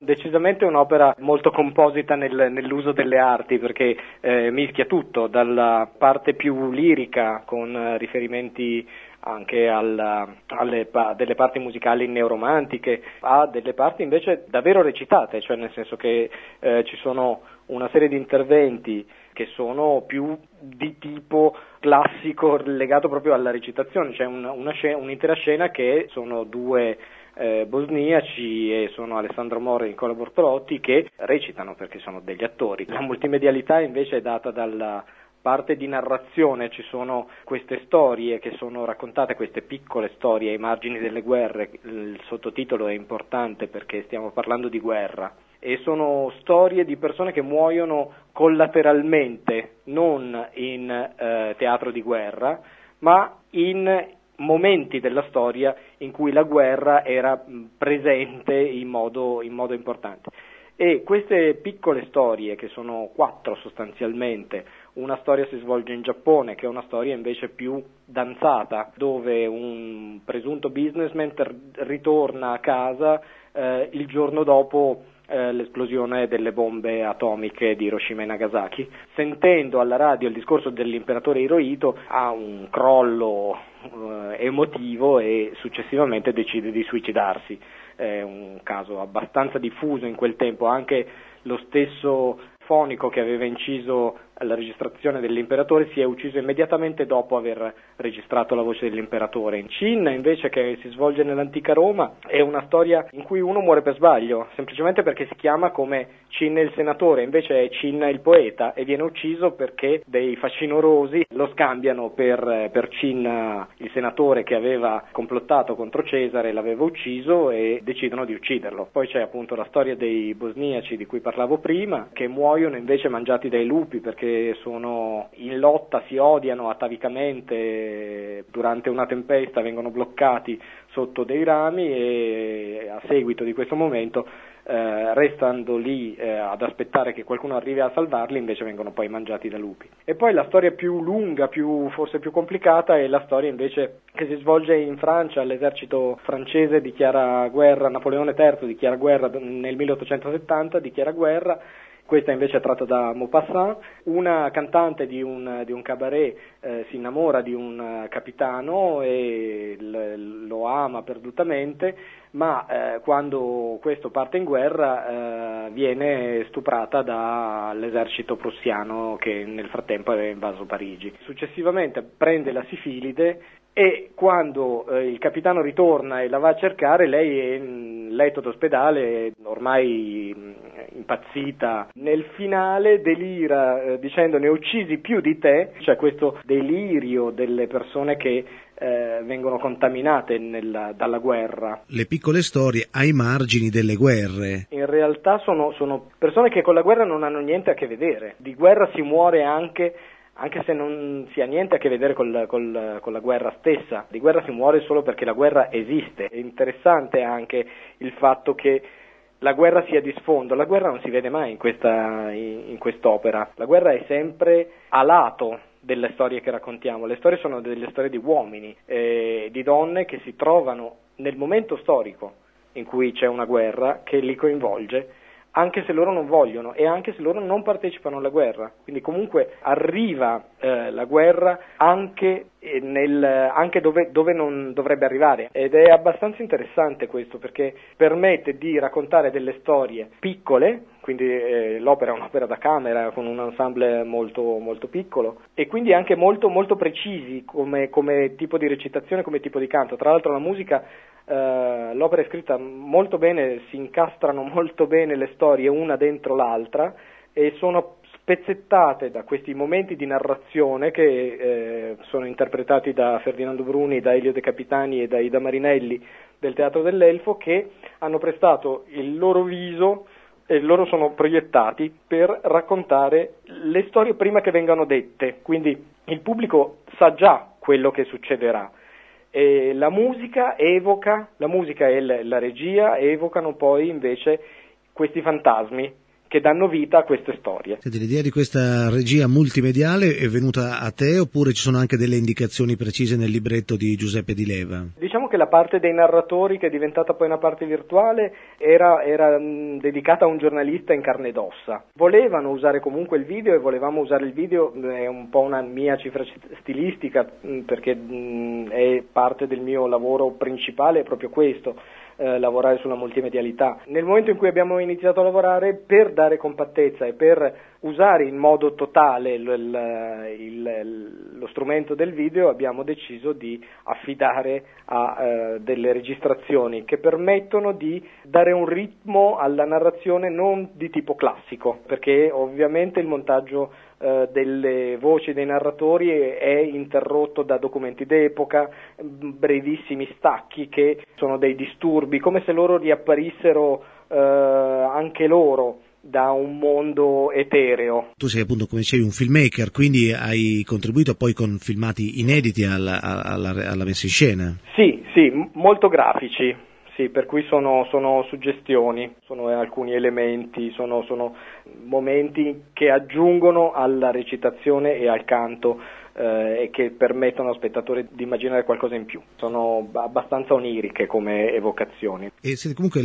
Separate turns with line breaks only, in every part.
Decisamente un'opera molto composita nell'uso delle arti, perché mischia tutto, dalla parte più lirica con riferimenti anche delle parti musicali neoromantiche, a delle parti invece davvero recitate, cioè nel senso che ci sono una serie di interventi che sono più di tipo classico legato proprio alla recitazione, c'è un'intera scena che sono due bosniaci e sono Alessandro Moro e Nicola Bortolotti che recitano perché sono degli attori. La multimedialità invece è data dalla parte di narrazione, ci sono queste storie che sono raccontate, queste piccole storie ai margini delle guerre, il sottotitolo è importante perché stiamo parlando di guerra, e sono storie di persone che muoiono collateralmente, non in teatro di guerra, ma in momenti della storia in cui la guerra era presente in modo importante. E queste piccole storie, che sono 4 sostanzialmente, una storia si svolge in Giappone, che è una storia invece più danzata, dove un presunto businessman ritorna a casa il giorno dopo l'esplosione delle bombe atomiche di Hiroshima e Nagasaki. Sentendo alla radio il discorso dell'imperatore Hirohito ha un crollo emotivo e successivamente decide di suicidarsi. È un caso abbastanza diffuso in quel tempo, anche lo stesso fonico che aveva inciso la registrazione dell'imperatore si è ucciso immediatamente dopo aver registrato la voce dell'imperatore. In Cin, invece, che si svolge nell'antica Roma, è una storia in cui uno muore per sbaglio, semplicemente perché si chiama come Cin il senatore, invece è Cin il poeta, e viene ucciso perché dei facinorosi lo scambiano per Cin il senatore che aveva complottato contro Cesare, l'aveva ucciso e decidono di ucciderlo. Poi c'è appunto la storia dei bosniaci di cui parlavo prima, che muoiono invece mangiati dai lupi perché sono in lotta, si odiano atavicamente, durante una tempesta vengono bloccati sotto dei rami e a seguito di questo momento restando lì ad aspettare che qualcuno arrivi a salvarli, invece vengono poi mangiati da lupi. E poi la storia più lunga, forse più complicata, è la storia invece che si svolge in Francia. L'esercito francese dichiara guerra, Napoleone III dichiara guerra nel 1870, dichiara guerra. Questa invece è tratta da Maupassant. Una cantante di un cabaret si innamora di un capitano e lo ama perdutamente, ma quando questo parte in guerra viene stuprata dall'esercito prussiano che nel frattempo aveva invaso Parigi. Successivamente prende la sifilide e quando il capitano ritorna e la va a cercare, lei è in letto d'ospedale, ormai impazzita. Nel finale delira dicendo: ne ho uccisi più di te. C'è questo delirio delle persone che vengono contaminate dalla guerra.
Le piccole storie ai margini delle guerre.
In realtà sono persone che con la guerra non hanno niente a che vedere. Di guerra si muore anche se non si ha niente a che vedere con la guerra stessa. Di guerra si muore solo perché la guerra esiste. È interessante anche il fatto che la guerra sia di sfondo. La guerra non si vede mai in quest'opera. La guerra è sempre a lato delle storie che raccontiamo. Le storie sono delle storie di uomini, di donne che si trovano nel momento storico in cui c'è una guerra che li coinvolge, anche se loro non vogliono e anche se loro non partecipano alla guerra. Quindi comunque arriva la guerra anche dove non dovrebbe arrivare, ed è abbastanza interessante questo, perché permette di raccontare delle storie piccole, quindi l'opera è un'opera da camera con un ensemble molto, molto piccolo e quindi anche molto, molto precisi come tipo di recitazione, come tipo di canto. Tra l'altro la musica, l'opera è scritta molto bene, si incastrano molto bene le storie una dentro l'altra e sono spezzettate da questi momenti di narrazione che sono interpretati da Ferdinando Bruni, da Elio De Capitani e da Ida Marinelli del Teatro dell'Elfo, che hanno prestato il loro viso e loro sono proiettati per raccontare le storie prima che vengano dette, quindi il pubblico sa già quello che succederà. E la musica e la regia evocano poi invece questi fantasmi che danno vita a queste storie.
Senti, l'idea di questa regia multimediale è venuta a te oppure ci sono anche delle indicazioni precise nel libretto di Giuseppe Di Leva?
Diciamo che la parte dei narratori, che è diventata poi una parte virtuale, era dedicata a un giornalista in carne ed ossa. Volevano usare comunque il video e volevamo usare il video, è un po' una mia cifra stilistica perché è parte del mio lavoro principale, è proprio questo. Lavorare sulla multimedialità. Nel momento in cui abbiamo iniziato a lavorare, per dare compattezza e per usare in modo totale lo strumento del video, abbiamo deciso di affidare a delle registrazioni che permettono di dare un ritmo alla narrazione non di tipo classico, perché ovviamente il montaggio delle voci dei narratori è interrotto da documenti d'epoca, brevissimi stacchi che sono dei disturbi, come se loro riapparissero anche loro da un mondo etereo.
Tu sei appunto, come dicevi, un filmmaker, quindi hai contribuito poi con filmati inediti alla messa in scena.
Sì, molto grafici. Sì, per cui sono suggestioni, sono alcuni elementi, sono momenti che aggiungono alla recitazione e al canto e che permettono allo spettatore di immaginare qualcosa in più. Sono abbastanza oniriche come evocazioni.
E comunque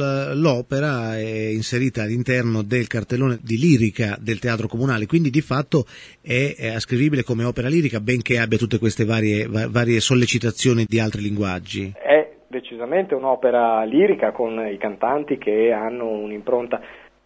l'opera è inserita all'interno del cartellone di lirica del Teatro Comunale, quindi di fatto è ascrivibile come opera lirica, benché abbia tutte queste varie sollecitazioni di altri linguaggi.
È decisamente un'opera lirica con i cantanti che hanno un'impronta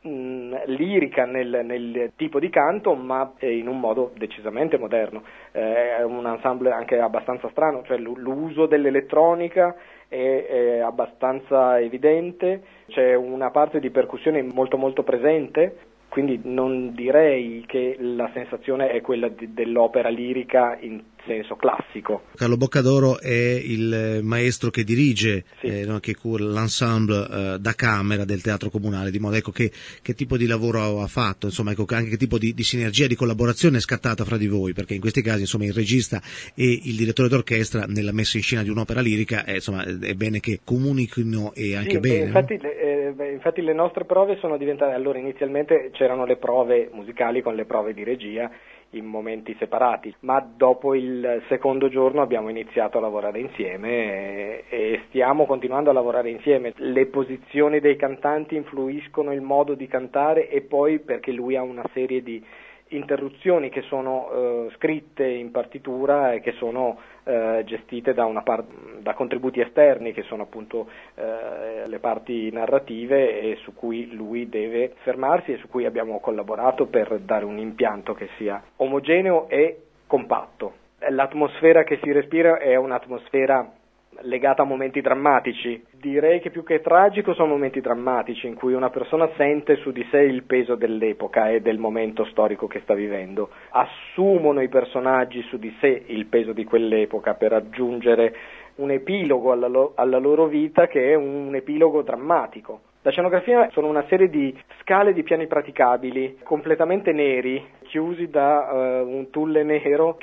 lirica nel tipo di canto, ma in un modo decisamente moderno. È un ensemble anche abbastanza strano, cioè l'uso dell'elettronica è abbastanza evidente, c'è una parte di percussione molto molto presente, quindi non direi che la sensazione è quella dell'opera lirica in senso classico.
Carlo Boccadoro è il maestro che dirige,
sì.
Che cura l'ensemble da camera del Teatro Comunale, di modo che tipo di lavoro ha fatto, insomma, anche che tipo di sinergia, di collaborazione è scattata fra di voi, perché in questi casi, insomma, il regista e il direttore d'orchestra nella messa in scena di un'opera lirica, è bene che comunichino e anche bene.
Infatti le nostre prove sono diventate, allora inizialmente c'erano le prove musicali con le prove di regia in momenti separati, ma dopo il secondo giorno abbiamo iniziato a lavorare insieme e stiamo continuando a lavorare insieme. Le posizioni dei cantanti influiscono il modo di cantare e poi perché lui ha una serie di interruzioni che sono scritte in partitura e che sono gestite da contributi esterni, che sono appunto le parti narrative e su cui lui deve fermarsi e su cui abbiamo collaborato per dare un impianto che sia omogeneo e compatto. L'atmosfera che si respira è un'atmosfera legata a momenti drammatici. Direi che più che tragico sono momenti drammatici in cui una persona sente su di sé il peso dell'epoca e del momento storico che sta vivendo. Assumono i personaggi su di sé il peso di quell'epoca per aggiungere un epilogo alla loro vita che è un epilogo drammatico. La scenografia sono una serie di scale di piani praticabili completamente neri, chiusi da un tulle nero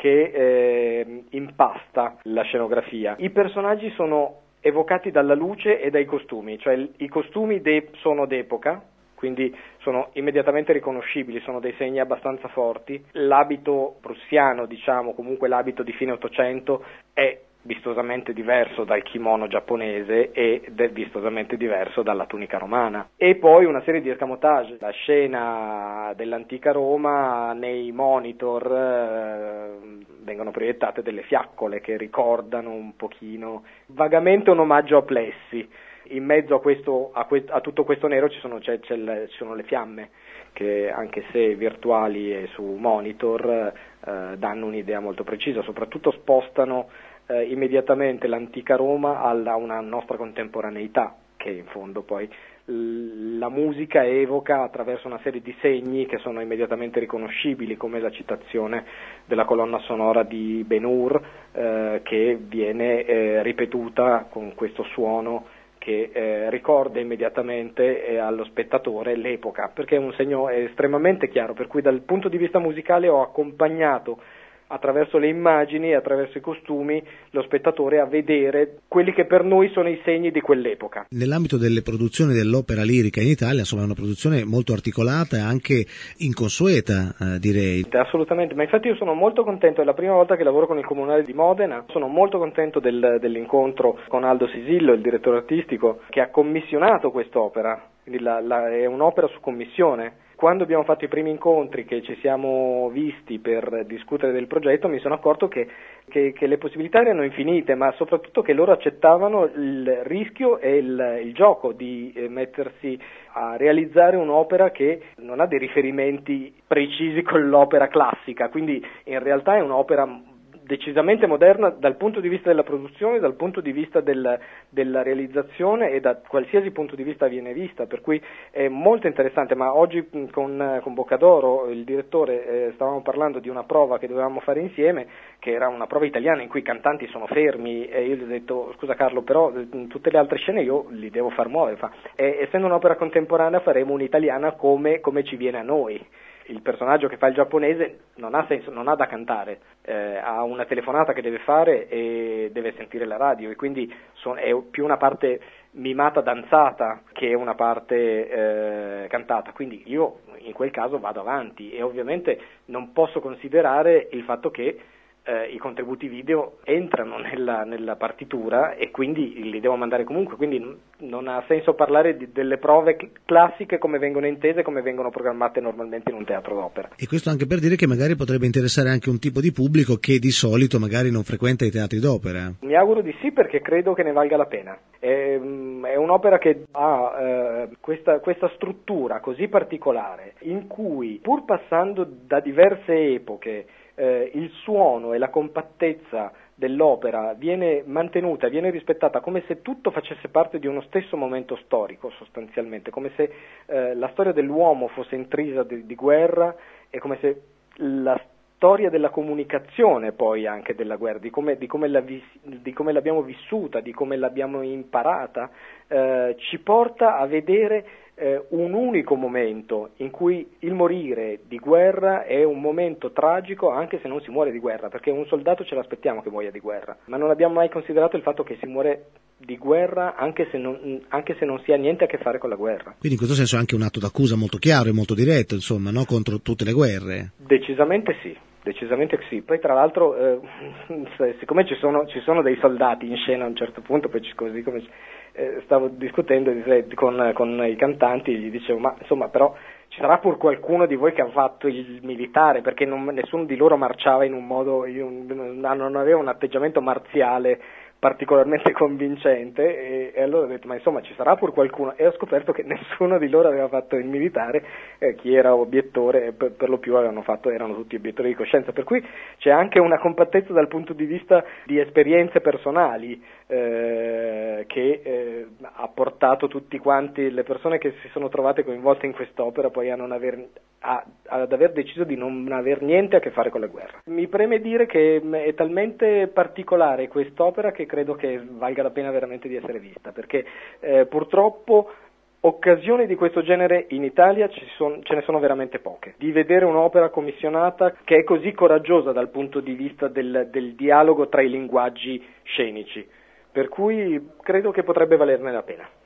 che impasta la scenografia. I personaggi sono evocati dalla luce e dai costumi, cioè i costumi sono d'epoca, quindi sono immediatamente riconoscibili, sono dei segni abbastanza forti. L'abito prussiano, diciamo, comunque l'abito di fine Ottocento, è vistosamente diverso dal kimono giapponese ed è vistosamente diverso dalla tunica romana. E poi una serie di escamotage, la scena dell'antica Roma, nei monitor vengono proiettate delle fiaccole che ricordano un pochino, vagamente un omaggio a Plessi. In mezzo a tutto questo nero ci sono le fiamme che, anche se virtuali e su monitor, danno un'idea molto precisa, soprattutto spostano immediatamente l'antica Roma alla una nostra contemporaneità, che in fondo poi la musica evoca attraverso una serie di segni che sono immediatamente riconoscibili, come la citazione della colonna sonora di Ben-Hur che viene ripetuta con questo suono che ricorda immediatamente allo spettatore l'epoca, perché è un segno estremamente chiaro, per cui dal punto di vista musicale ho accompagnato attraverso le immagini, attraverso i costumi, lo spettatore a vedere quelli che per noi sono i segni di quell'epoca.
Nell'ambito delle produzioni dell'opera lirica in Italia, insomma, è una produzione molto articolata e anche inconsueta, direi.
Assolutamente, ma infatti io sono molto contento, è la prima volta che lavoro con il Comunale di Modena, sono molto contento dell'incontro con Aldo Sisillo, il direttore artistico, che ha commissionato quest'opera, quindi è un'opera su commissione. Quando abbiamo fatto i primi incontri, che ci siamo visti per discutere del progetto, mi sono accorto che le possibilità erano infinite, ma soprattutto che loro accettavano il rischio e il gioco di mettersi a realizzare un'opera che non ha dei riferimenti precisi con l'opera classica, quindi in realtà è un'opera decisamente moderna dal punto di vista della produzione, dal punto di vista della realizzazione e da qualsiasi punto di vista viene vista, per cui è molto interessante. Ma oggi con Boccadoro, il direttore, stavamo parlando di una prova che dovevamo fare insieme, che era una prova italiana in cui i cantanti sono fermi, e io gli ho detto: scusa Carlo, però tutte le altre scene io li devo far muovere, essendo un'opera contemporanea faremo un'italiana come ci viene a noi. Il personaggio che fa il giapponese non ha senso, non ha da cantare, ha una telefonata che deve fare e deve sentire la radio, e quindi è più una parte mimata danzata che una parte cantata, quindi io in quel caso vado avanti, e ovviamente non posso considerare il fatto che i contributi video entrano nella partitura e quindi li devo mandare comunque, quindi non ha senso parlare delle prove classiche come vengono intese, come vengono programmate normalmente in un teatro d'opera.
E questo anche per dire che magari potrebbe interessare anche un tipo di pubblico che di solito magari non frequenta i teatri d'opera.
Mi auguro di sì, perché credo che ne valga la pena. È un'opera che ha questa struttura così particolare, in cui, pur passando da diverse epoche, il suono e la compattezza dell'opera viene mantenuta, viene rispettata, come se tutto facesse parte di uno stesso momento storico, sostanzialmente, come se la storia dell'uomo fosse intrisa di guerra, e come se la storia della comunicazione poi anche della guerra, di come l'abbiamo vissuta, di come l'abbiamo imparata, ci porta a vedere un unico momento in cui il morire di guerra è un momento tragico, anche se non si muore di guerra, perché un soldato ce l'aspettiamo che muoia di guerra, ma non abbiamo mai considerato il fatto che si muore di guerra anche se non si ha niente a che fare con la guerra.
Quindi in questo senso è anche un atto d'accusa molto chiaro e molto diretto, insomma, no? Contro tutte le guerre.
Decisamente sì. Poi tra l'altro siccome ci sono dei soldati in scena a un certo punto, poi così come stavo discutendo con i cantanti, gli dicevo: ma insomma, però ci sarà pur qualcuno di voi che ha fatto il militare, perché nessuno di loro marciava in un modo, non aveva un atteggiamento marziale particolarmente convincente, e allora ho detto: ma insomma ci sarà pur qualcuno, e ho scoperto che nessuno di loro aveva fatto il militare, chi era obiettore per lo più erano tutti obiettori di coscienza, per cui c'è anche una compattezza dal punto di vista di esperienze personali che ha portato tutti quanti le persone che si sono trovate coinvolte in quest'opera poi ad aver deciso di non aver niente a che fare con la guerra. Mi preme dire che è talmente particolare quest'opera che credo che valga la pena veramente di essere vista, perché purtroppo occasioni di questo genere in Italia ce ne sono veramente poche. Di vedere un'opera commissionata che è così coraggiosa dal punto di vista del dialogo tra i linguaggi scenici, per cui credo che potrebbe valerne la pena.